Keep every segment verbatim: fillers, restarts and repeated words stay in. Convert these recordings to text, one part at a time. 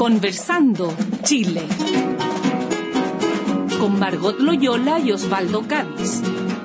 Conversando Chile. Con Margot Loyola y Osvaldo Cádiz.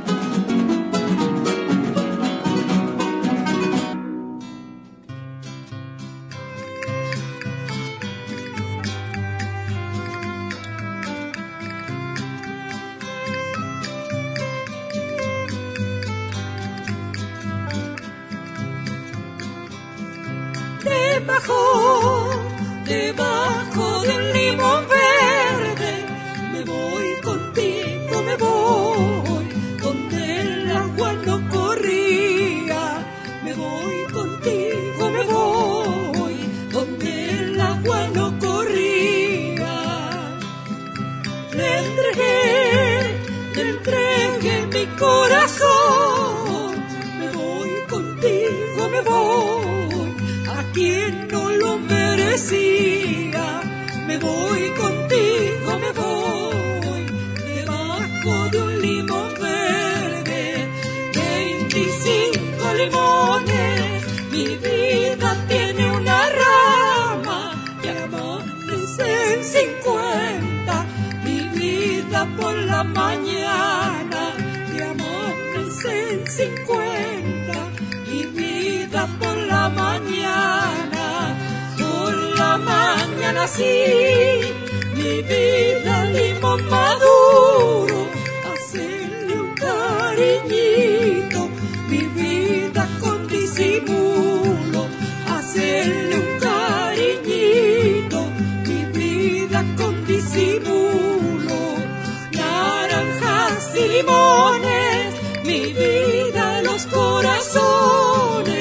Debajo, debajo del limón verde, me voy contigo, me voy, donde el agua no corría, me voy contigo, me voy, donde el agua no corría. Le entregué, le entregué mi corazón, me voy contigo, me voy, quien no lo merecía, me voy contigo, me voy, debajo de un limón verde, veinticinco limones, mi vida tiene una rama, y amanecen cincuenta, mi vida por la mañana, y amanecen cincuenta, mi vida por la mañana, por la mañana sí, mi vida limón maduro, hacerle un cariñito, mi vida con disimulo, hacerle un cariñito, mi vida con disimulo, naranjas y limones, mi vida los corazones.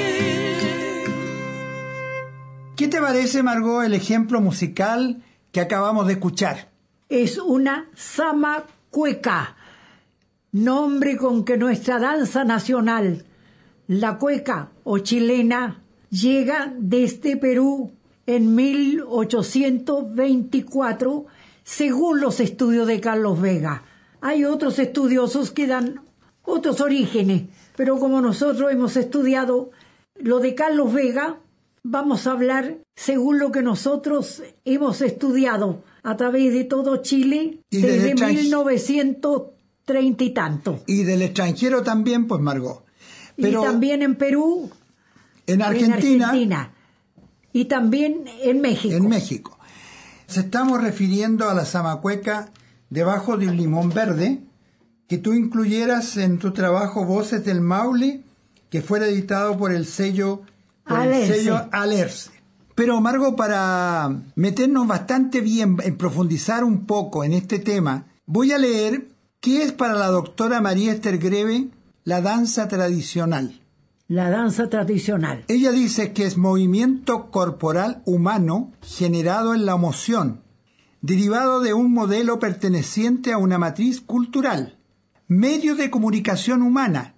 ¿Qué te parece, Margot, el ejemplo musical que acabamos de escuchar? Es una zamacueca, nombre con que nuestra danza nacional, la cueca o chilena, llega desde Perú en mil ochocientos veinticuatro, según los estudios de Carlos Vega. Hay otros estudiosos que dan otros orígenes, pero como nosotros hemos estudiado lo de Carlos Vega, vamos a hablar según lo que nosotros hemos estudiado a través de todo Chile ¿Y desde extranj... mil novecientos treinta y tanto. Y del extranjero también, pues, Margot. Pero y también en Perú, en Argentina, en Argentina y también en México. En México. Se estamos refiriendo a la zamacueca debajo de un limón verde, que tú incluyeras en tu trabajo Voces del Maule, que fuera editado por el sello por el sello Alerce. Pero, Margot, para meternos bastante bien, en profundizar un poco en este tema, voy a leer qué es para la doctora María Esther Greve la danza tradicional. La danza tradicional. Ella dice que es movimiento corporal humano generado en la emoción, derivado de un modelo perteneciente a una matriz cultural, medio de comunicación humana,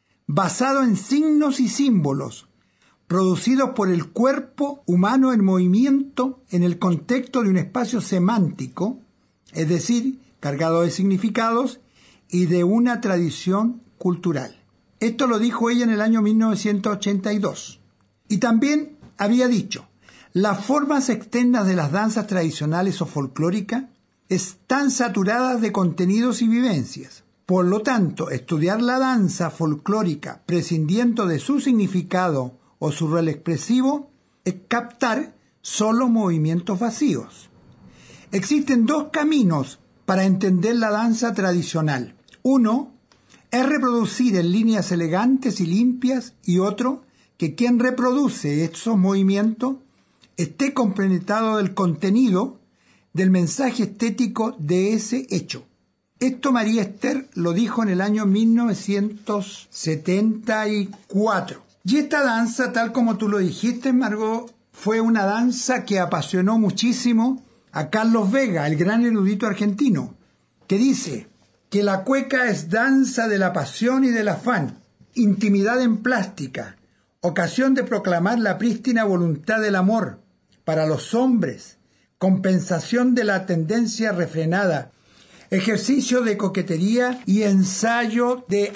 basado en signos y símbolos, producidos por el cuerpo humano en movimiento en el contexto de un espacio semántico, es decir, cargado de significados y de una tradición cultural. Esto lo dijo ella en el año mil novecientos ochenta y dos. Y también había dicho, las formas externas de las danzas tradicionales o folclóricas están saturadas de contenidos y vivencias. Por lo tanto, estudiar la danza folclórica prescindiendo de su significado o su rol expresivo es captar solo movimientos vacíos. Existen dos caminos para entender la danza tradicional. Uno es reproducir en líneas elegantes y limpias, y otro, que quien reproduce esos movimientos esté compenetrado del contenido, del mensaje estético de ese hecho. Esto María Esther lo dijo en el año mil novecientos setenta y cuatro. Y esta danza, tal como tú lo dijiste, Margot, fue una danza que apasionó muchísimo a Carlos Vega, el gran erudito argentino, que dice que la cueca es danza de la pasión y del afán, intimidad en plástica, ocasión de proclamar la prístina voluntad del amor para los hombres, compensación de la tendencia refrenada, ejercicio de coquetería y ensayo de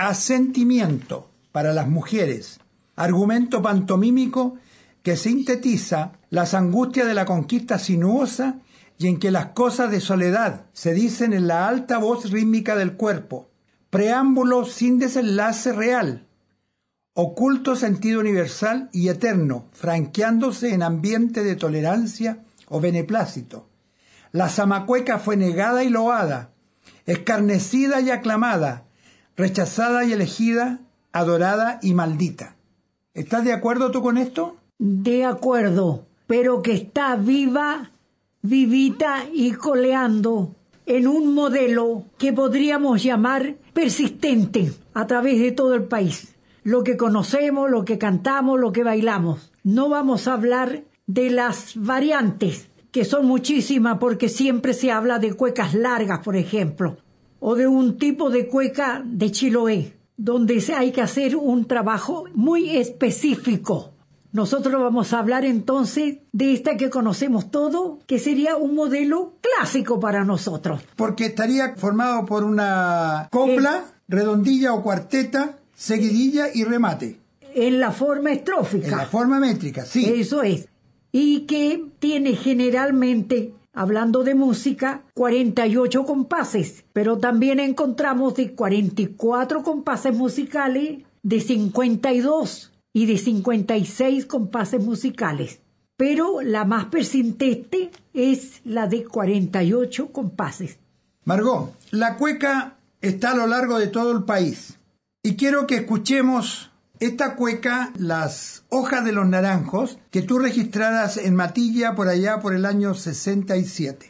asentimiento para las mujeres, argumento pantomímico que sintetiza las angustias de la conquista sinuosa y en que las cosas de soledad se dicen en la alta voz rítmica del cuerpo, preámbulo sin desenlace real, oculto sentido universal y eterno, franqueándose en ambiente de tolerancia o beneplácito. La zamacueca fue negada y loada, escarnecida y aclamada, rechazada y elegida, adorada y maldita. ¿Estás de acuerdo tú con esto? De acuerdo, pero que está viva, vivita y coleando en un modelo que podríamos llamar persistente a través de todo el país. Lo que conocemos, lo que cantamos, lo que bailamos. No vamos a hablar de las variantes, que son muchísimas porque siempre se habla de cuecas largas, por ejemplo, o de un tipo de cueca de Chiloé, donde hay que hacer un trabajo muy específico. Nosotros vamos a hablar entonces de esta que conocemos todo, que sería un modelo clásico para nosotros. Porque estaría formado por una copla, eh, redondilla o cuarteta, seguidilla y remate. En la forma estrófica. En la forma métrica, sí. Eso es. Y que tiene generalmente, hablando de música, cuarenta y ocho compases, pero también encontramos de cuarenta y cuatro compases musicales, de cincuenta y dos y de cincuenta y seis compases musicales. Pero la más persistente es la de cuarenta y ocho compases. Margot, la cueca está a lo largo de todo el país. Y quiero que escuchemos esta cueca, Las hojas de los naranjos, que tú registraras en Matilla por allá por el año sesenta y siete.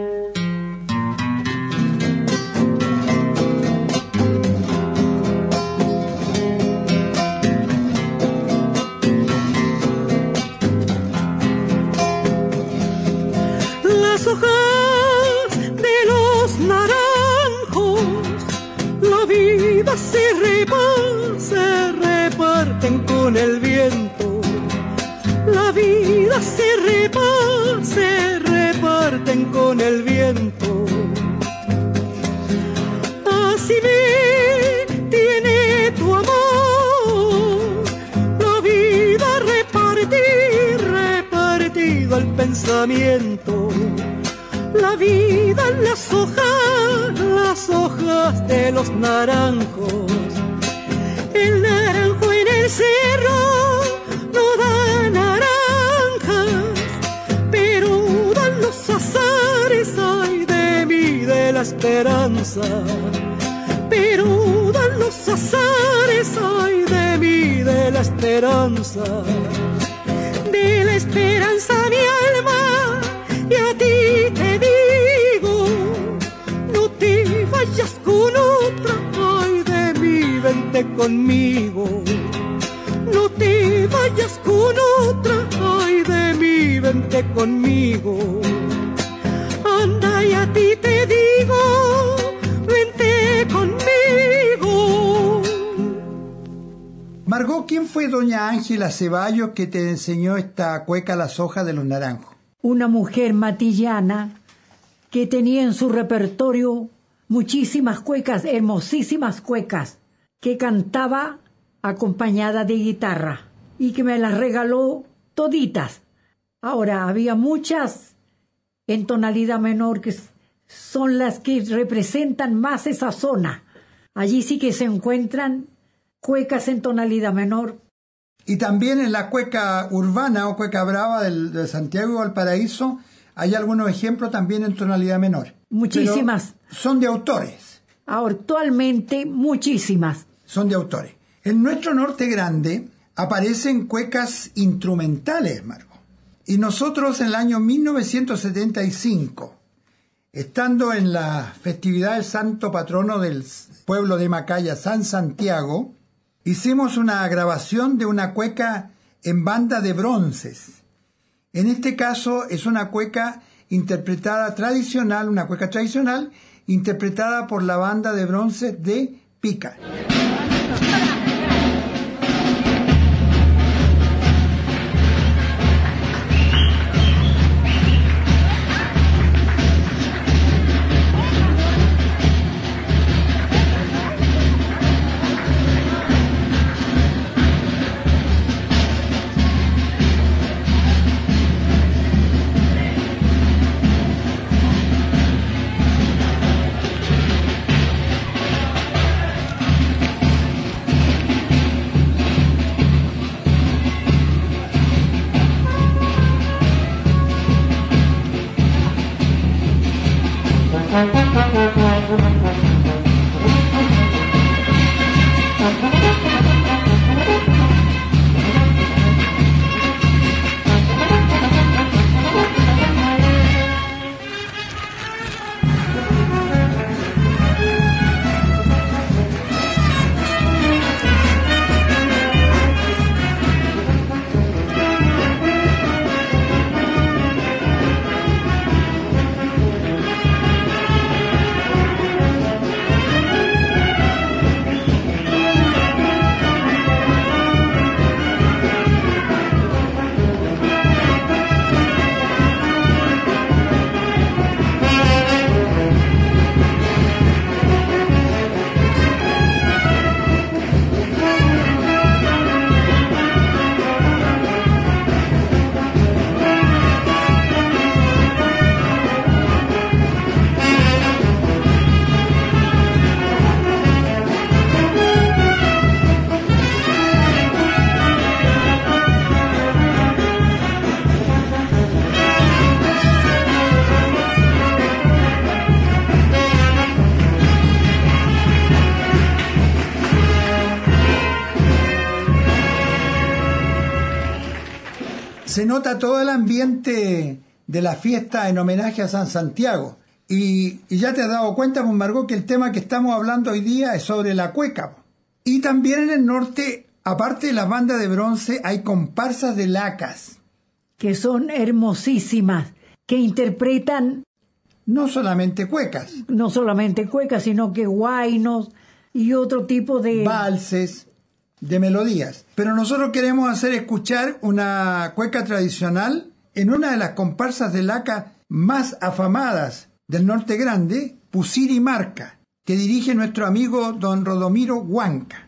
Las hojas de los naranjos, la vida se reparte, se reparten con el viento. La vida se reparte, se reparten con el viento. Así me tiene tu amor, la vida repartir, repartido el pensamiento. La vida en las hojas, las hojas de los naranjos. El naranjo en el cerro no da naranjas, pero dan los azares, ay de mí, de la esperanza. Pero dan los azares, ay de mí, de la esperanza. De la esperanza mi alma, y a ti te digo, no te vayas con otra, ay de mí, vente conmigo. No te vayas con otra, ay de mí, vente conmigo. Anda, y a ti te digo, vente conmigo. Margot, ¿quién fue doña Ángela Ceballos que te enseñó esta cueca Las hojas de los naranjos? Una mujer matillana que tenía en su repertorio muchísimas cuecas, hermosísimas cuecas, que cantaba acompañada de guitarra y que me las regaló toditas. Ahora, había muchas en tonalidad menor que son las que representan más esa zona. Allí sí que se encuentran cuecas en tonalidad menor. Y también en la cueca urbana o cueca brava del, de Santiago y Valparaíso hay algunos ejemplos también en tonalidad menor. Muchísimas. Pero son de autores. Actualmente muchísimas. Son de autores. En nuestro norte grande aparecen cuecas instrumentales, Margot. Y nosotros en el año mil novecientos setenta y cinco, estando en la festividad del santo patrono del pueblo de Macaya, San Santiago, hicimos una grabación de una cueca en banda de bronces. En este caso es una cueca interpretada tradicional, una cueca tradicional, interpretada por la banda de bronces de Pica. Se nota todo el ambiente de la fiesta en homenaje a San Santiago. Y, y ya te has dado cuenta, pues, Margot, que el tema que estamos hablando hoy día es sobre la cueca. Y también en el norte, aparte de las bandas de bronce, hay comparsas de lacas. Que son hermosísimas, que interpretan... No solamente cuecas. No solamente cuecas, sino que guainos y otro tipo de... valses, de melodías. Pero nosotros queremos hacer escuchar una cueca tradicional en una de las comparsas de laca más afamadas del Norte Grande, Pusiri-Marca, que dirige nuestro amigo don Rodomiro Huanca.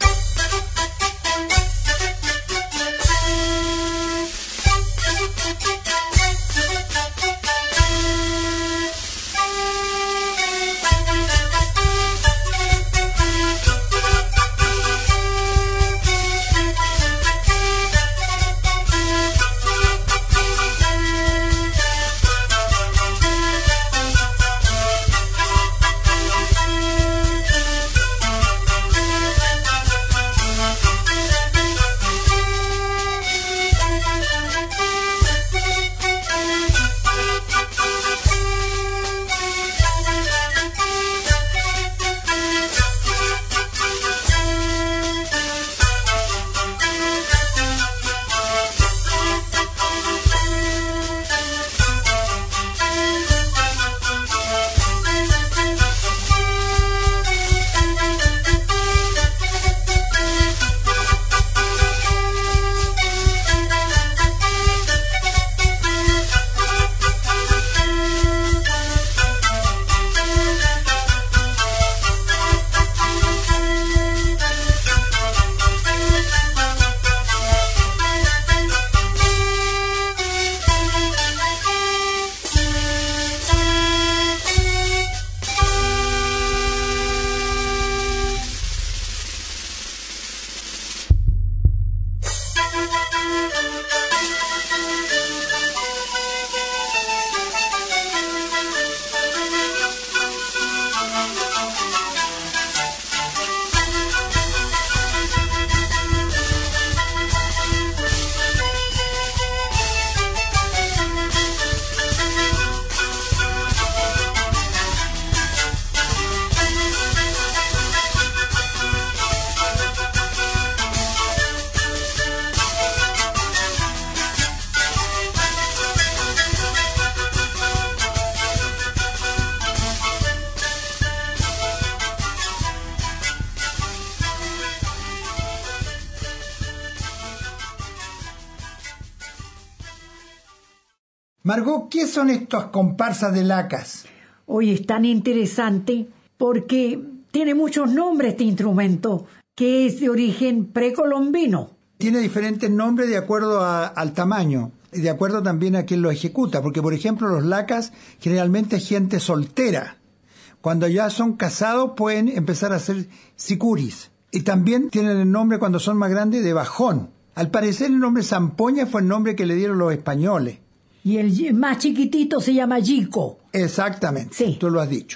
Margot, ¿qué son estas comparsas de lacas? Hoy es tan interesante porque tiene muchos nombres este instrumento, que es de origen precolombino. Tiene diferentes nombres de acuerdo a, al tamaño y de acuerdo también a quien lo ejecuta, porque por ejemplo los lacas generalmente es gente soltera. Cuando ya son casados pueden empezar a hacer sicuris. Y también tienen el nombre cuando son más grandes de bajón. Al parecer el nombre zampoña fue el nombre que le dieron los españoles. Y el más chiquitito se llama yico. Exactamente, sí. Tú lo has dicho.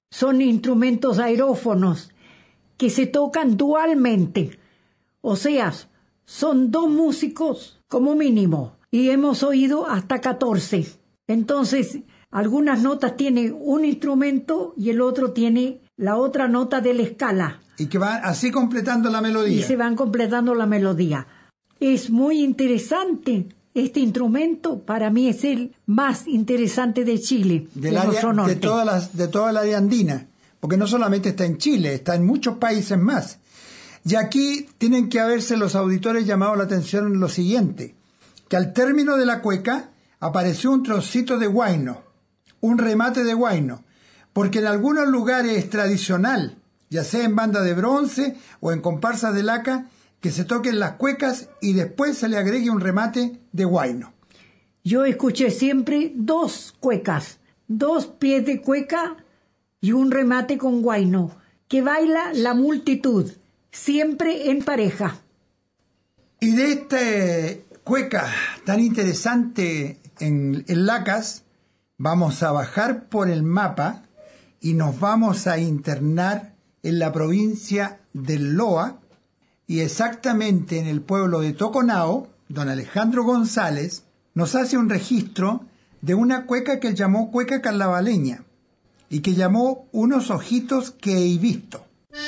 son instrumentos aerófonos que se tocan dualmente. O sea, son dos músicos como mínimo y hemos oído hasta catorce. Entonces, algunas notas tiene un instrumento y el otro tiene la otra nota de la escala. Y que van así completando la melodía. Y se van completando la melodía. Es muy interesante este instrumento. Para mí es el más interesante de Chile. Del área, de, todas las, de toda la área andina. Porque no solamente está en Chile, está en muchos países más. Y aquí tienen que haberse los auditores llamado la atención en lo siguiente. Que al término de la cueca apareció un trocito de huayno. Un remate de huayno. Porque en algunos lugares es tradicional, ya sea en banda de bronce o en comparsas de laca, que se toquen las cuecas y después se le agregue un remate de huayno. Yo escuché siempre dos cuecas, dos pies de cueca y un remate con huayno, que baila la multitud, siempre en pareja. Y de esta cueca tan interesante en, en lacas, vamos a bajar por el mapa y nos vamos a internar en la provincia del Loa, y exactamente en el pueblo de Toconao. Don Alejandro González nos hace un registro de una cueca que él llamó cueca carnavaleña y que llamó Unos ojitos que he visto.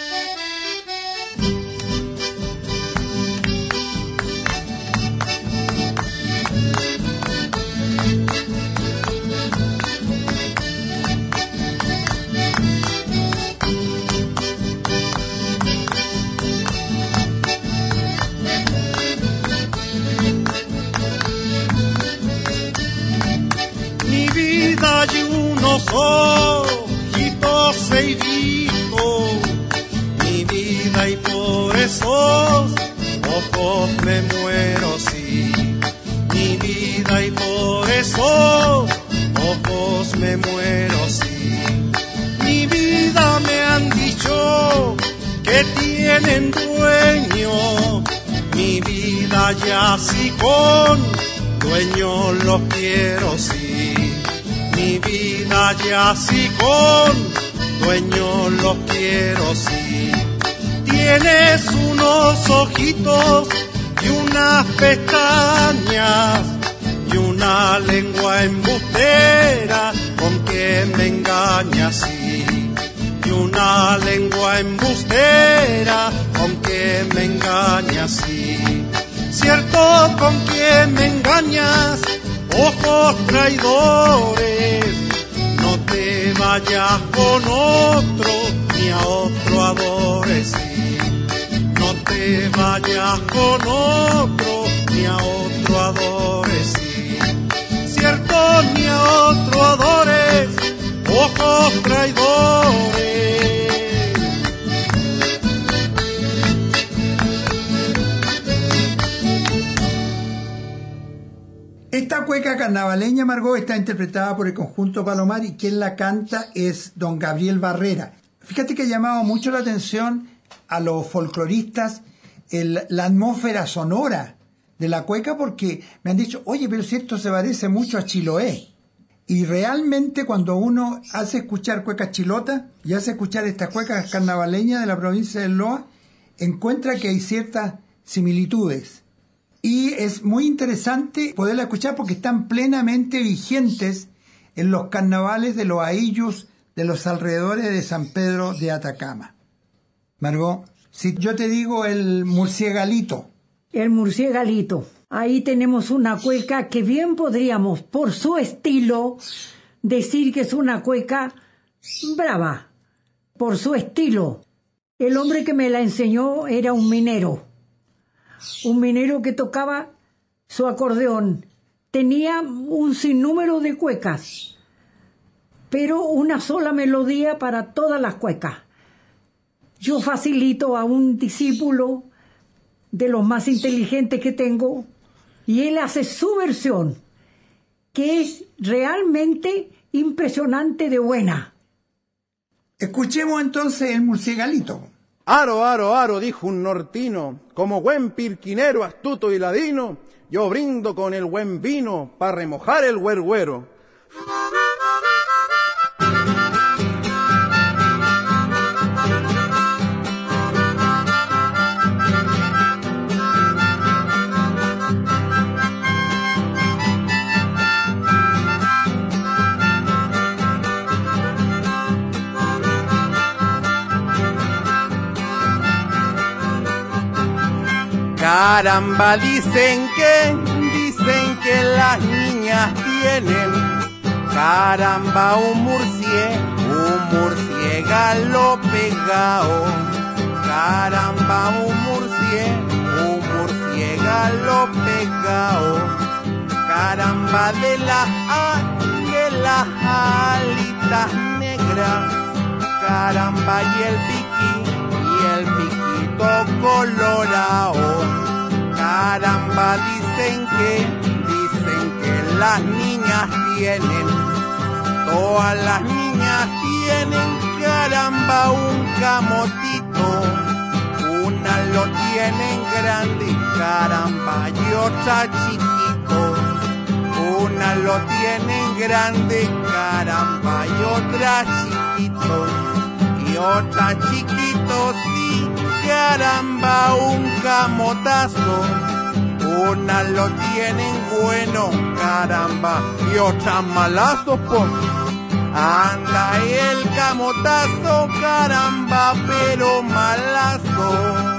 Hay unos ojitos he visto, mi vida, y por esos ojos me muero, sí. Mi vida, y por esos ojos me muero, sí. Mi vida, me han dicho que tienen dueño, mi vida ya sí con dueño los quiero, sí. Mi vida ya sí con dueño los quiero, sí. Tienes unos ojitos y unas pestañas y una lengua embustera con que me engañas, sí. Y una lengua embustera con que me engañas, sí. Cierto, con que me engañas, ojos traidores, no te vayas con otro, ni a otro adores, sí. No te vayas con otro, ni a otro adores, sí. Cierto, ni a otro adores, ojos traidores. Esta cueca carnavaleña, Margot, está interpretada por el conjunto Palomar y quien la canta es don Gabriel Barrera. Fíjate que ha llamado mucho la atención a los folcloristas el, la atmósfera sonora de la cueca, porque me han dicho, oye, pero si esto se parece mucho a Chiloé. Y realmente cuando uno hace escuchar cuecas chilotas y hace escuchar estas cuecas carnavaleñas de la provincia del Loa, encuentra que hay ciertas similitudes. Y es muy interesante poderla escuchar porque están plenamente vigentes en los carnavales de los aillos de los alrededores de San Pedro de Atacama. Margot, si yo te digo el murciégalito. El murciégalito. Ahí tenemos una cueca que bien podríamos, por su estilo, decir que es una cueca brava. Por su estilo. El hombre que me la enseñó era un minero. Un minero que tocaba su acordeón. Tenía un sinnúmero de cuecas, pero una sola melodía para todas las cuecas. Yo facilito a un discípulo de los más inteligentes que tengo y él hace su versión, que es realmente impresionante de buena. Escuchemos entonces el murciégalito. Aro, aro, aro, dijo un nortino, como buen pirquinero, astuto y ladino, yo brindo con el buen vino para remojar el güergüero. Caramba, dicen que, dicen que las niñas tienen, caramba, un murcie, un murciégalo pegao. Caramba, un murcie, un murciégalo pegao. Caramba, de las, de las alitas negras, caramba, y el piqui, y el piquito colorado. Caramba, dicen que, dicen que las niñas tienen, todas las niñas tienen, caramba, un camotito. Una lo tienen grande, caramba, y otra chiquito. Una lo tienen grande, caramba, y otra chiquito. Y otra chiquito, sí, caramba, un camotazo. Una lo tienen bueno, caramba, y otra malazo, pues. Anda el camotazo, caramba, pero malazo.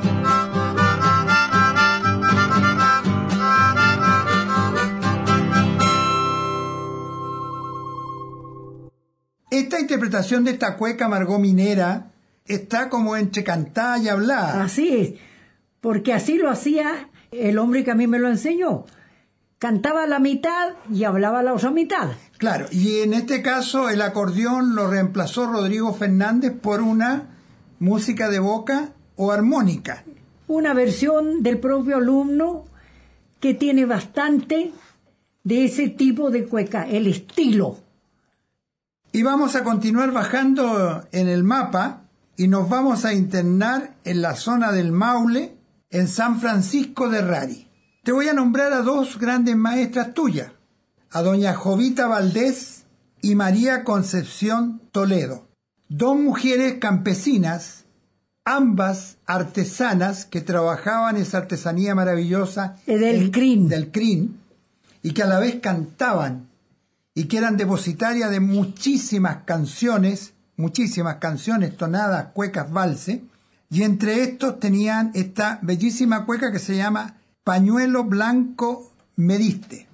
Esta interpretación de esta cueca Margot Minera está como entre cantada y hablada. Así es, porque así lo hacía el hombre que a mí me lo enseñó. Cantaba la mitad y hablaba la otra mitad. Claro, y en este caso el acordeón lo reemplazó Rodrigo Fernández por una música de boca o armónica. Una versión del propio alumno que tiene bastante de ese tipo de cueca, el estilo. Y vamos a continuar bajando en el mapa y nos vamos a internar en la zona del Maule, en San Francisco de Rari. Te voy a nombrar a dos grandes maestras tuyas, a doña Jovita Valdés y María Concepción Toledo. Dos mujeres campesinas, ambas artesanas que trabajaban esa artesanía maravillosa del en, crin. del crin, y que a la vez cantaban y que eran depositarias de muchísimas canciones, muchísimas canciones, tonadas, cuecas, valses, y entre estos tenían esta bellísima cueca que se llama Pañuelo Blanco Me Diste.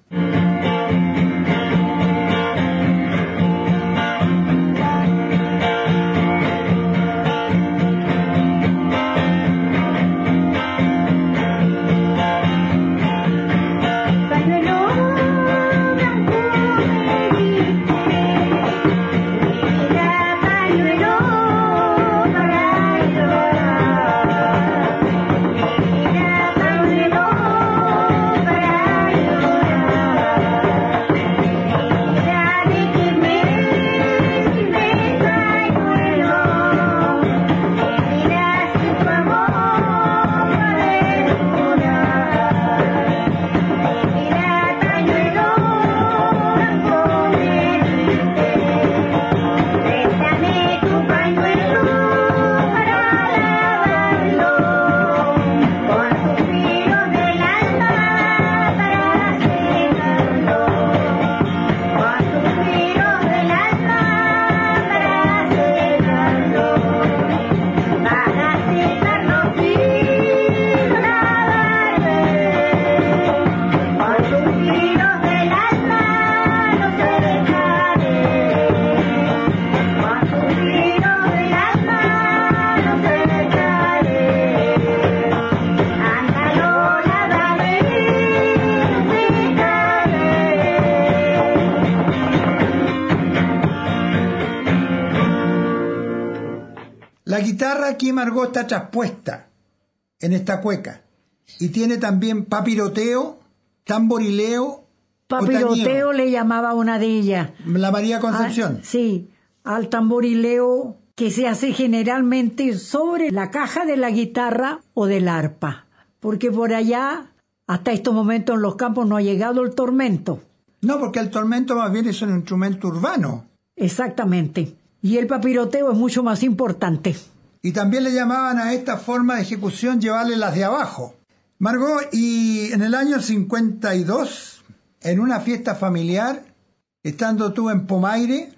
La guitarra aquí, Margot, está traspuesta en esta cueca y tiene también papiroteo, tamborileo. Papiroteo le llamaba una de ellas. La María Concepción. Ah, sí, al tamborileo que se hace generalmente sobre la caja de la guitarra o del arpa, porque por allá, hasta estos momentos en los campos no ha llegado el tormento. No, porque el tormento más bien es un instrumento urbano. Exactamente. Y el papiroteo es mucho más importante. Y también le llamaban a esta forma de ejecución llevarle las de abajo. Margot, y en el año cincuenta y dos, en una fiesta familiar, estando tú en Pomaire,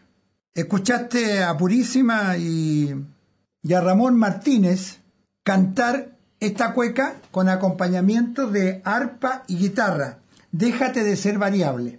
escuchaste a Purísima y, y a Ramón Martínez cantar esta cueca con acompañamiento de arpa y guitarra. Déjate de ser variable.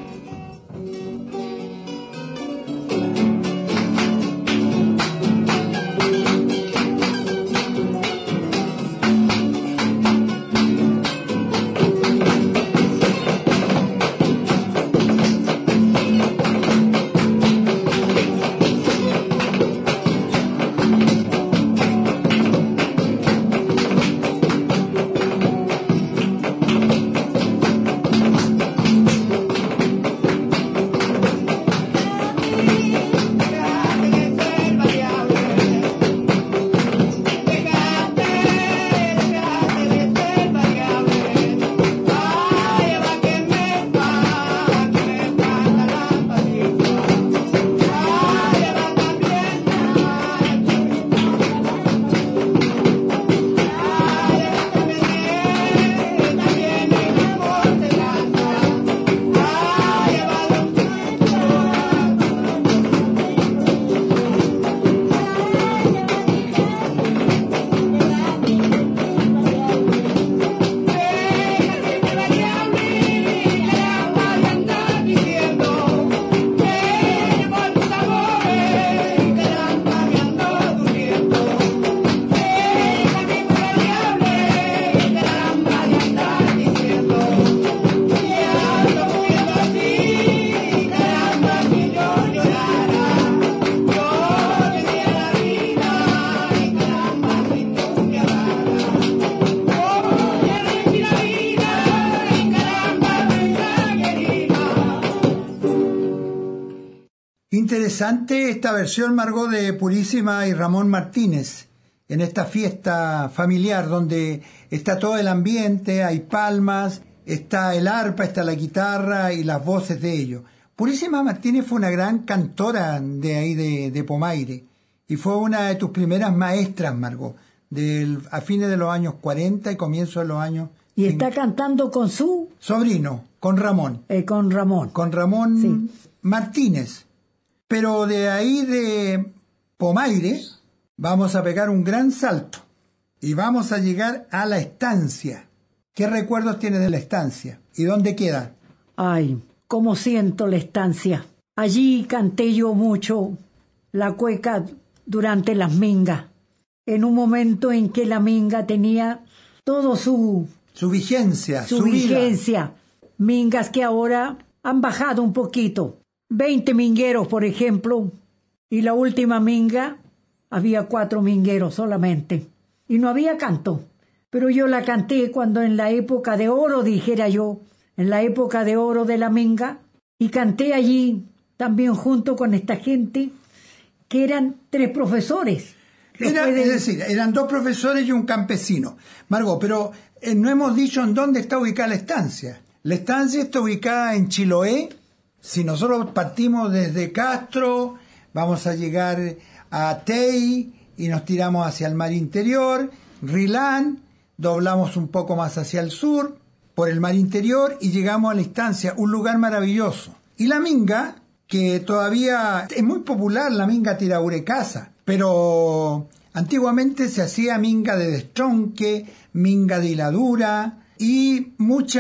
Interesante esta versión, Margot, de Purísima y Ramón Martínez, en esta fiesta familiar donde está todo el ambiente, hay palmas, está el arpa, está la guitarra y las voces de ellos. Purísima Martínez fue una gran cantora de ahí de, de Pomaire y fue una de tus primeras maestras, Margot, del, a fines de los años cuarenta y comienzo de los años... Y está cantando con su... sobrino, con Ramón. Eh, con Ramón. Con Ramón sí. Martínez. Pero de ahí de Pomaire vamos a pegar un gran salto y vamos a llegar a la estancia. ¿Qué recuerdos tienes de la estancia? ¿Y dónde queda? Ay, cómo siento la estancia. Allí canté yo mucho la cueca durante las mingas, en un momento en que la minga tenía todo su... Su vigencia, su, su vigencia. Vida. Mingas que ahora han bajado un poquito. Veinte mingueros, por ejemplo, y la última minga había cuatro mingueros solamente. Y no había canto. Pero yo la canté cuando en la época de oro, dijera yo, en la época de oro de la minga, y canté allí también junto con esta gente, que eran tres profesores. Era, de... Es decir, eran dos profesores y un campesino. Margot, pero eh, no hemos dicho en dónde está ubicada la estancia. La estancia está ubicada en Chiloé. Si nosotros partimos desde Castro, vamos a llegar a Tei y nos tiramos hacia el mar interior, Rilán, doblamos un poco más hacia el sur, por el mar interior y llegamos a la estancia, un lugar maravilloso. Y la minga, que todavía es muy popular, la minga tiraurecasa, pero antiguamente se hacía minga de destronque, minga de hiladura y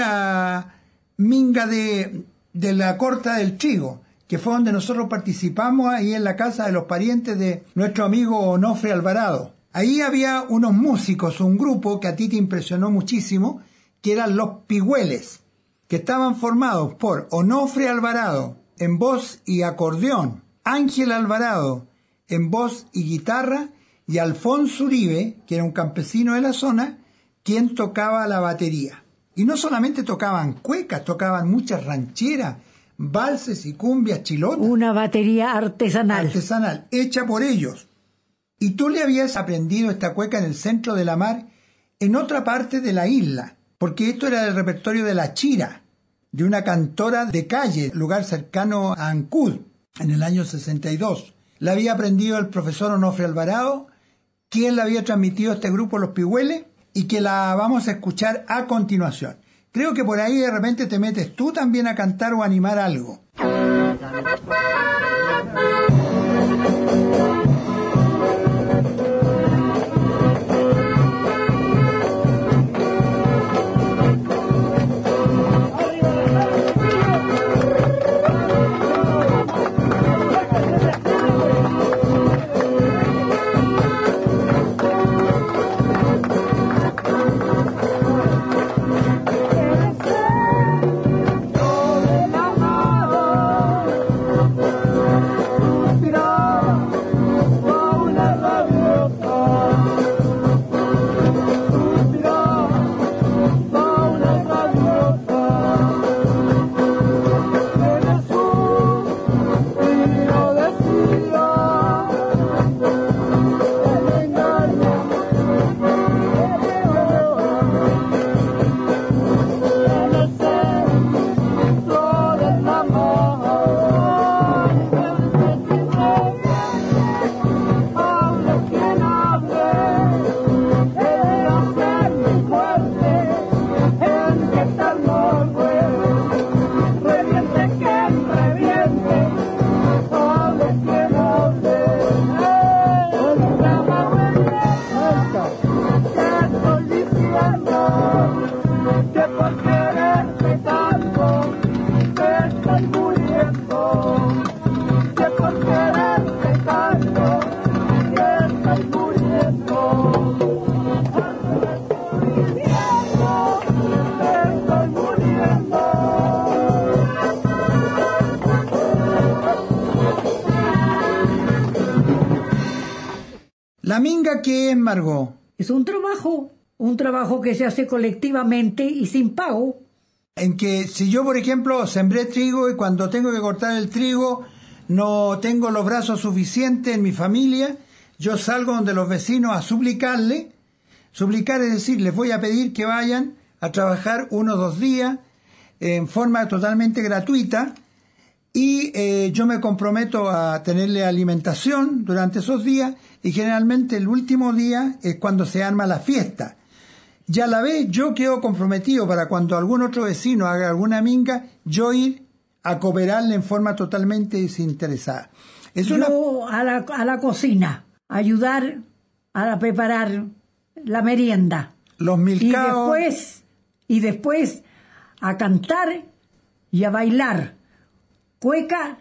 mucha minga de... de la corta del trigo, que fue donde nosotros participamos ahí en la casa de los parientes de nuestro amigo Onofre Alvarado. Ahí había unos músicos, un grupo que a ti te impresionó muchísimo, que eran los Pigüeles, que estaban formados por Onofre Alvarado en voz y acordeón, Ángel Alvarado en voz y guitarra, y Alfonso Uribe, que era un campesino de la zona, quien tocaba la batería. Y no solamente tocaban cuecas, tocaban muchas rancheras, valses y cumbias chilotas. Una batería artesanal. Artesanal, hecha por ellos. Y tú le habías aprendido esta cueca en el centro de la mar, en otra parte de la isla, porque esto era del repertorio de La Chira, de una cantora de calle, lugar cercano a Ancud, en el año sesenta y dos. La había aprendido el profesor Onofre Alvarado, quien la había transmitido a este grupo, Los Pigüeles, y que la vamos a escuchar a continuación. Creo que por ahí de repente te metes tú también a cantar o a animar algo. muriendo, si es por quererte tanto, que estoy muriendo. Estoy muriendo. ¿La minga qué es, Margot? Es un trabajo, un trabajo que se hace colectivamente y sin pago. En que si yo, por ejemplo, sembré trigo y cuando tengo que cortar el trigo no tengo los brazos suficientes en mi familia, yo salgo donde los vecinos a suplicarle. Suplicar es decir, les voy a pedir que vayan a trabajar uno o dos días en forma totalmente gratuita y eh, yo me comprometo a tenerle alimentación durante esos días y generalmente el último día es cuando se arma la fiesta. Y a la vez yo quedo comprometido para cuando algún otro vecino haga alguna minga, yo ir a cooperarle en forma totalmente desinteresada. Es Yo una... a la, a la cocina, ayudar a preparar la merienda. Los milcaos... Y después, y después a cantar y a bailar cueca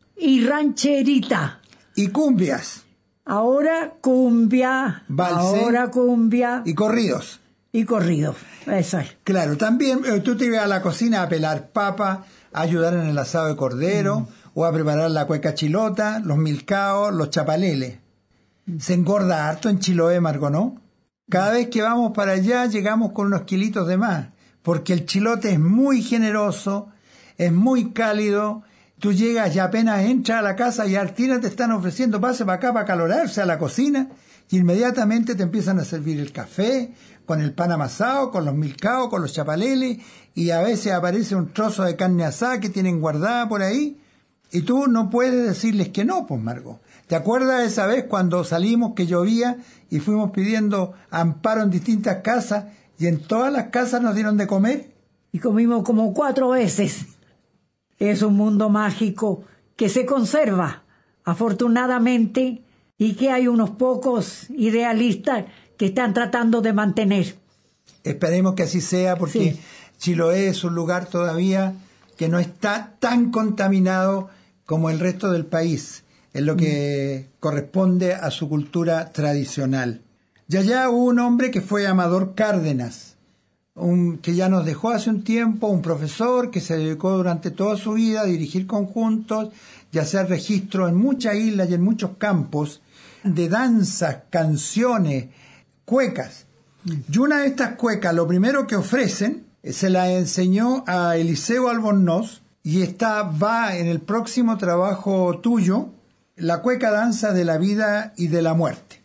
y rancherita. Y cumbias. Ahora cumbia, Valse. ahora cumbia Y corridos. y corrido. Eso es. Claro, también eh, tú te ibas a la cocina a pelar papa, a ayudar en el asado de cordero, mm. o a preparar la cueca chilota, los milcaos, los chapaleles. Mm. Se engorda harto en Chiloé, Margot, ¿no? Cada vez que vamos para allá llegamos con unos kilitos de más, porque el chilote es muy generoso, es muy cálido. Tú llegas y apenas entras a la casa y al tiro te están ofreciendo pase para acá para calorarse a la cocina y inmediatamente te empiezan a servir el café con el pan amasado, con los milcaos, con los chapaleles y a veces aparece un trozo de carne asada que tienen guardada por ahí y tú no puedes decirles que no, pues Margot. ¿Te acuerdas de esa vez cuando salimos que llovía y fuimos pidiendo amparo en distintas casas y en todas las casas nos dieron de comer? Y comimos como cuatro veces. Es un mundo mágico que se conserva, afortunadamente, y que hay unos pocos idealistas que están tratando de mantener. Esperemos que así sea, porque sí. Chiloé es un lugar todavía que no está tan contaminado como el resto del país, en lo que mm. corresponde a su cultura tradicional. Y allá hubo un hombre que fue Amador Cárdenas, un, que ya nos dejó hace un tiempo, un profesor que se dedicó durante toda su vida a dirigir conjuntos y a hacer registros en muchas islas y en muchos campos de danzas, canciones, cuecas. Y una de estas cuecas, lo primero que ofrecen, se la enseñó a Eliseo Albornoz y está, va en el próximo trabajo tuyo, la cueca danza de la vida y de la muerte.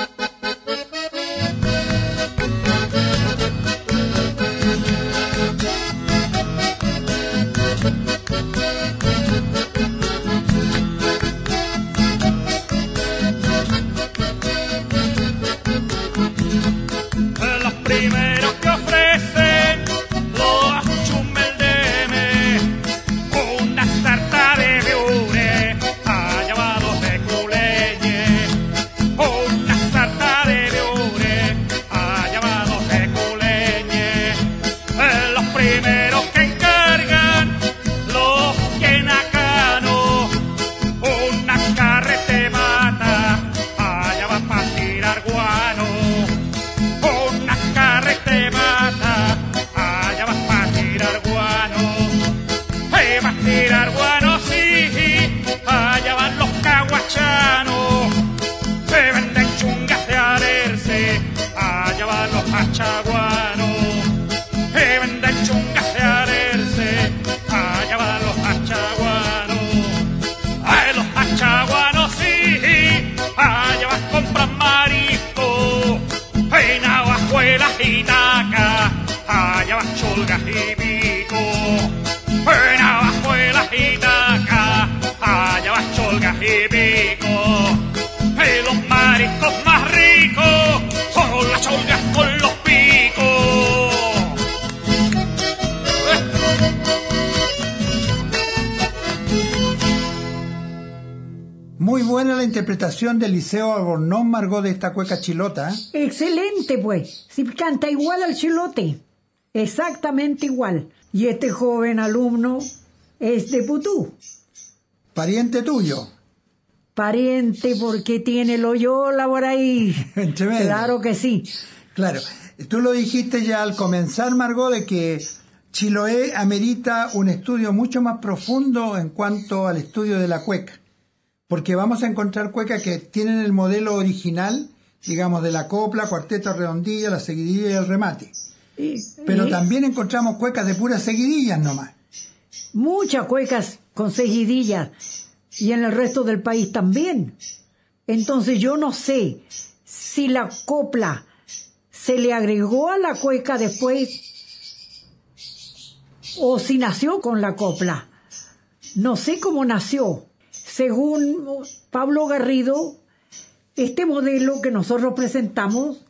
Muy buena la interpretación de Eliseo Albornoz, Margot, de esta cueca chilota. Excelente, pues. Si canta igual al chilote. Exactamente igual. Y este joven alumno es de Putú. Pariente tuyo. Pariente porque tiene Loyola por ahí. Entre medio. Claro que sí. Claro. Tú lo dijiste ya al comenzar, Margot, de que Chiloé amerita un estudio mucho más profundo en cuanto al estudio de la cueca. Porque vamos a encontrar cuecas que tienen el modelo original, digamos, de la copla, cuarteto, redondilla, la seguidilla y el remate. Y, Pero y también encontramos cuecas de puras seguidillas nomás. muchas cuecas con seguidillas y en el resto del país también. Entonces yo no sé si la copla se le agregó a la cueca después o si nació con la copla. No sé cómo nació. Según Pablo Garrido, este modelo que nosotros presentamos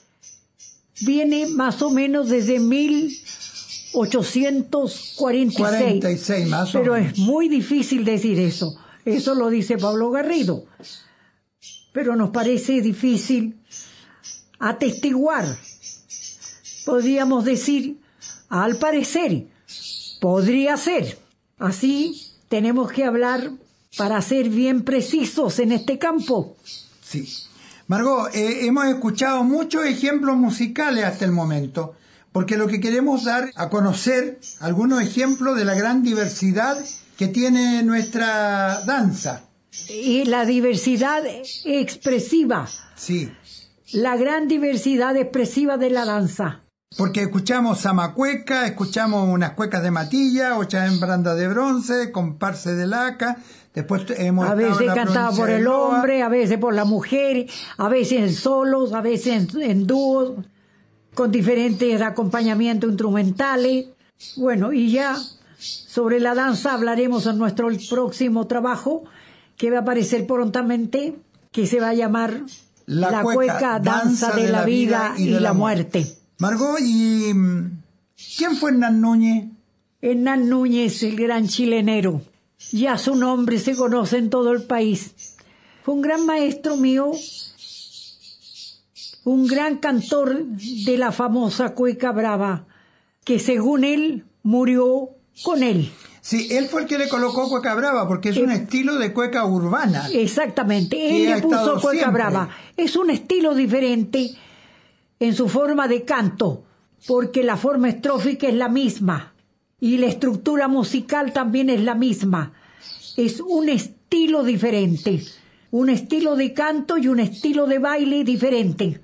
viene más o menos desde mil ochocientos cuarenta y seis. cuarenta y seis más o Pero menos. es muy difícil decir eso. Eso lo dice Pablo Garrido. Pero nos parece difícil atestiguar. Podríamos decir, al parecer, podría ser. Así tenemos que hablar para ser bien precisos en este campo. Sí. Margot, eh, hemos escuchado muchos ejemplos musicales hasta el momento, porque lo que queremos dar a conocer algunos ejemplos de la gran diversidad que tiene nuestra danza. Y la diversidad expresiva, Sí. la gran diversidad expresiva de la danza. Porque escuchamos zamacueca, escuchamos unas cuecas de matilla, otras en branda de bronce, comparse de laca, después hemos A estado en veces la cantada provincia por de el Loa. hombre, a veces por la mujer, a veces en solos, a veces en, en dúos, con diferentes acompañamientos instrumentales. Bueno, y ya sobre la danza hablaremos en nuestro próximo trabajo, que va a aparecer prontamente, que se va a llamar La La, cueca, cueca, danza de, la vida y, la muerte. Margot, ¿y mm, quién fue Hernán Núñez? Hernán Núñez, el gran chilenero. Ya su nombre se conoce en todo el país. Fue un gran maestro mío, un gran cantor de la famosa cueca brava, que según él murió con él. Sí, él fue el que le colocó cueca brava, porque es Eh, un estilo de cueca urbana. Exactamente, Que él ha le puso estado cueca siempre. brava. Es un estilo diferente en su forma de canto, porque la forma estrófica es la misma y la estructura musical también es la misma. Es un estilo diferente, un estilo de canto y un estilo de baile diferente.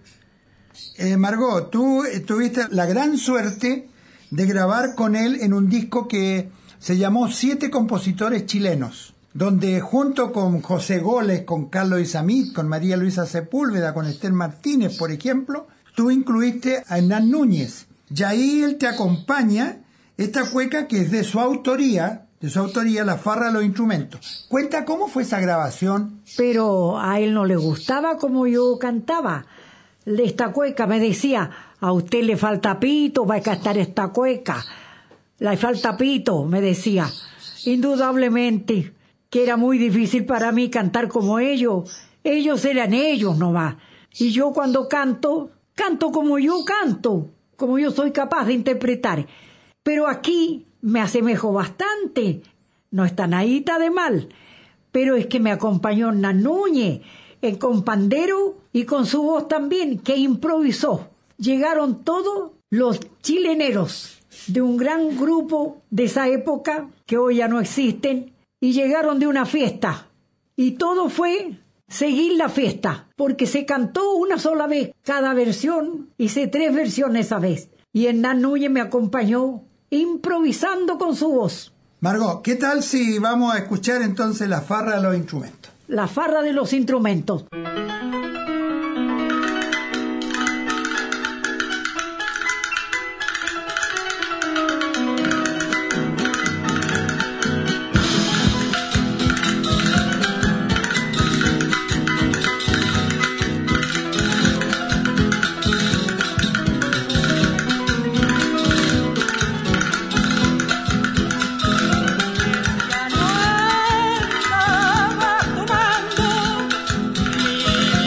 Eh, Margot, tú eh, tuviste la gran suerte de grabar con él en un disco que se llamó Siete Compositores Chilenos, donde junto con José Goles, con Carlos Isamit, con María Luisa Sepúlveda, con Esther Martínez, por ejemplo, tú incluiste a Hernán Núñez. Y ahí él te acompaña esta cueca que es de su autoría, de su autoría, La Farra de los Instrumentos. Cuenta cómo fue esa grabación. Pero a él no le gustaba como yo cantaba. Esta cueca me decía, a usted le falta pito, va a cantar esta cueca. Le falta pito, me decía. Indudablemente que era muy difícil para mí cantar como ellos. Ellos eran ellos nomás. Y yo cuando canto, canto como yo canto, como yo soy capaz de interpretar. Pero aquí me asemejo bastante. No está nadita de mal. Pero es que me acompañó Hernán Núñez, eh, con pandero y con su voz también, que improvisó. Llegaron todos los chileneros de un gran grupo de esa época, que hoy ya no existen, y llegaron de una fiesta. Y todo fue seguir la fiesta, porque se cantó una sola vez cada versión, hice tres versiones esa vez. Y Hernán Núñez me acompañó improvisando con su voz. Margot, ¿qué tal si vamos a escuchar entonces La Farra de los Instrumentos? La farra de los instrumentos. Ya no andaba tomando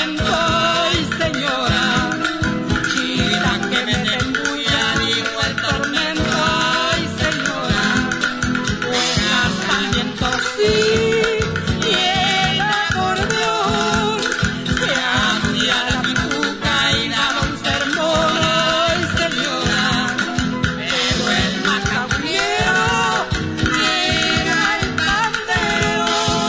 tormento, ay señora, chilena que me desbulla, dijo el tormento, ay señora, buenas al viento sí, y el acordeón se hacía la pituca y daba un sermón, ay señora, pero el macabriero era el pandero.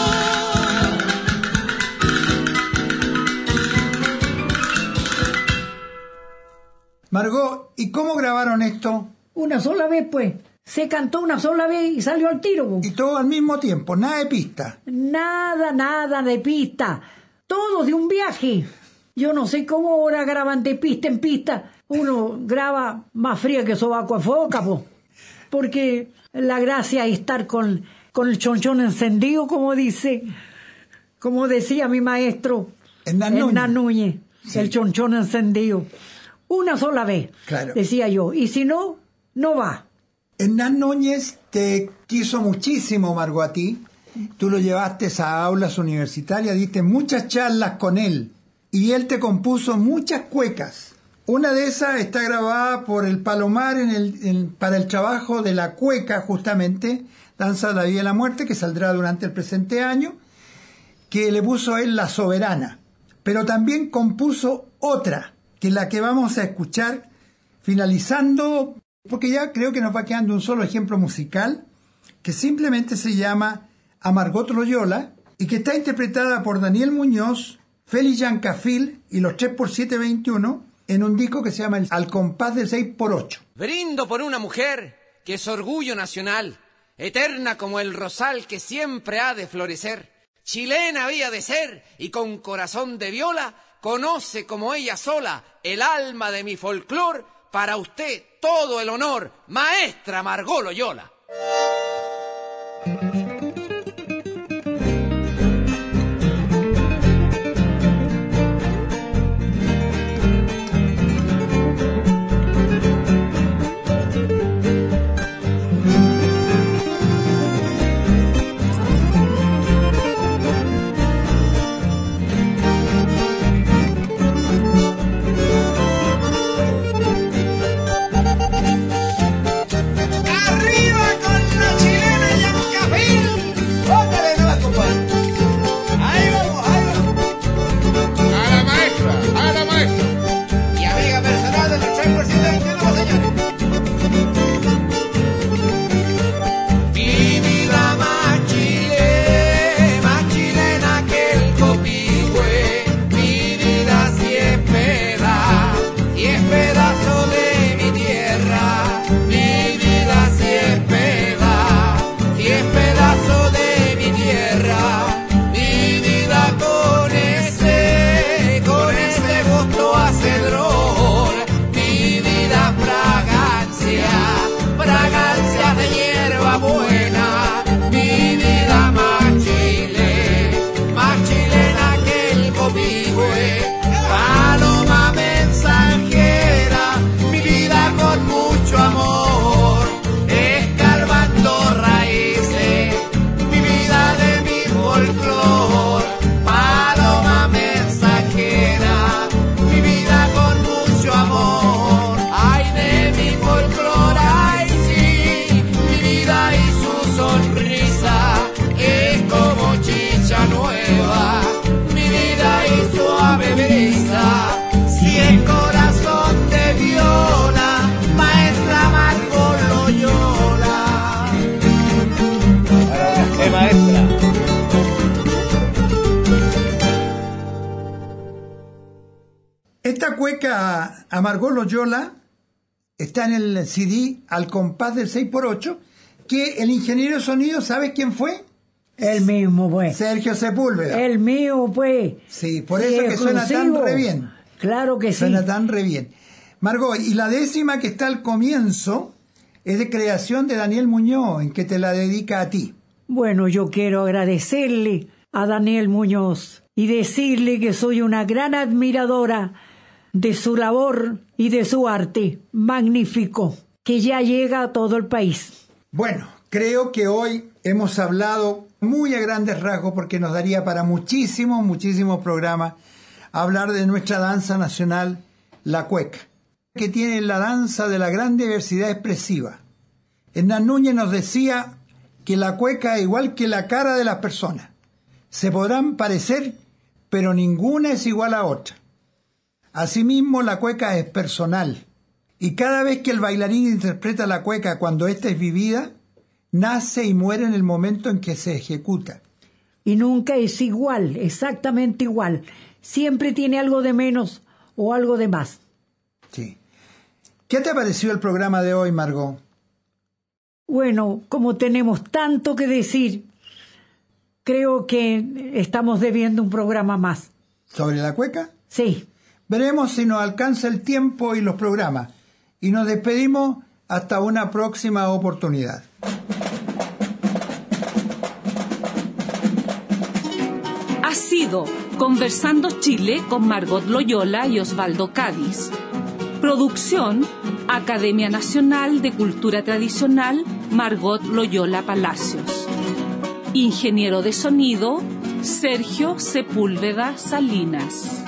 Margot, ¿y cómo grabaron esto? Una sola vez, pues. Se cantó una sola vez y salió al tiro. po. Y todo al mismo tiempo, nada de pista. Nada, nada de pista. Todo de un viaje. Yo no sé cómo ahora graban de pista en pista. Uno graba más fría que sobaco a foca, po. Porque la gracia es estar con, con el chonchón encendido, como dice, como decía mi maestro Hernán Núñez. Hernán Núñez, Sí. el chonchón encendido. Una sola vez, Claro. decía yo. Y si no, no va. Hernán Núñez te quiso muchísimo, Margot, a ti. Tú lo llevaste a aulas universitarias, diste muchas charlas con él. Y él te compuso muchas cuecas. Una de esas está grabada por el Palomar en el, en- para el trabajo de la cueca, justamente, Danza de la Vida y la Muerte, que saldrá durante el presente año, que le puso él La Soberana. Pero también compuso otra, que es la que vamos a escuchar finalizando, porque ya creo que nos va quedando un solo ejemplo musical, que simplemente se llama A Margot Loyola, y que está interpretada por Daniel Muñoz, Félix Yancafil y los tres por siete veintiuno, en un disco que se llama el Al compás del seis por ocho. Brindo por una mujer que es orgullo nacional, eterna como el rosal que siempre ha de florecer. Chilena había de ser y con corazón de viola conoce como ella sola el alma de mi folclor. Para usted todo el honor, maestra Margot Loyola. ¡Arriba con la chilena Yancafil! ¡Póngale nueva, compadre! ¡Ahí vamos, ahí vamos! ¡A la maestra, a la maestra! Y amiga personal de los tres por ciento veintiuno, señores. Mi vida más chilena, más chilena que el copihue. Mi vida si es peda, y es pedazo de mi tierra. Mi vida si es peda, si es pedazo de mi tierra. Mi vida con ese, con ese gusto acedrón. Mi vida fragancia, fragancia de hierba buena. Mi vida más chile, más chilena que el copihue. Paloma mensajera, mi vida con mucho amor, escarbando raíces, mi vida de mi folclor. Paloma mensajera, mi vida con mucho amor, ay de mi folclor, ay sí, mi vida y su sonrisa, es como chicha nueva, mi vida y suave brisa, si es corazón de viola, maestra Margot Loyola. ¡Qué maestra! Esta cueca a Margot Loyola está en el C D Al compás del seis por ocho, que el ingeniero de sonido, ¿sabes quién fue? El mismo, pues. Sergio Sepúlveda. El mío, pues. Sí, por Sí, eso que suena tan exclusivo. re bien. Claro que sí. Suena tan re bien. Margot, y la décima que está al comienzo es de creación de Daniel Muñoz, en que te la dedica a ti. Bueno, yo quiero agradecerle a Daniel Muñoz y decirle que soy una gran admiradora de su labor y de su arte magnífico, que ya llega a todo el país. Bueno, creo que hoy hemos hablado muy a grandes rasgos, porque nos daría para muchísimos, muchísimos programas hablar de nuestra danza nacional, la cueca, que tiene la danza de la gran diversidad expresiva. Hernán Núñez nos decía que la cueca es igual que la cara de las personas. Se podrán parecer, pero ninguna es igual a otra. Asimismo, la cueca es personal, y cada vez que el bailarín interpreta la cueca cuando ésta es vivida, nace y muere en el momento en que se ejecuta. Y nunca es igual, exactamente igual. Siempre tiene algo de menos o algo de más. Sí. ¿Qué te ha parecido el programa de hoy, Margot? Bueno, como tenemos tanto que decir, creo que estamos debiendo un programa más. ¿Sobre la cueca? Sí. Veremos si nos alcanza el tiempo y los programas. Y nos despedimos hasta una próxima oportunidad. Ha sido Conversando Chile con Margot Loyola y Osvaldo Cádiz. Producción, Academia Nacional de Cultura Tradicional Margot Loyola Palacios. Ingeniero de sonido, Sergio Sepúlveda Salinas.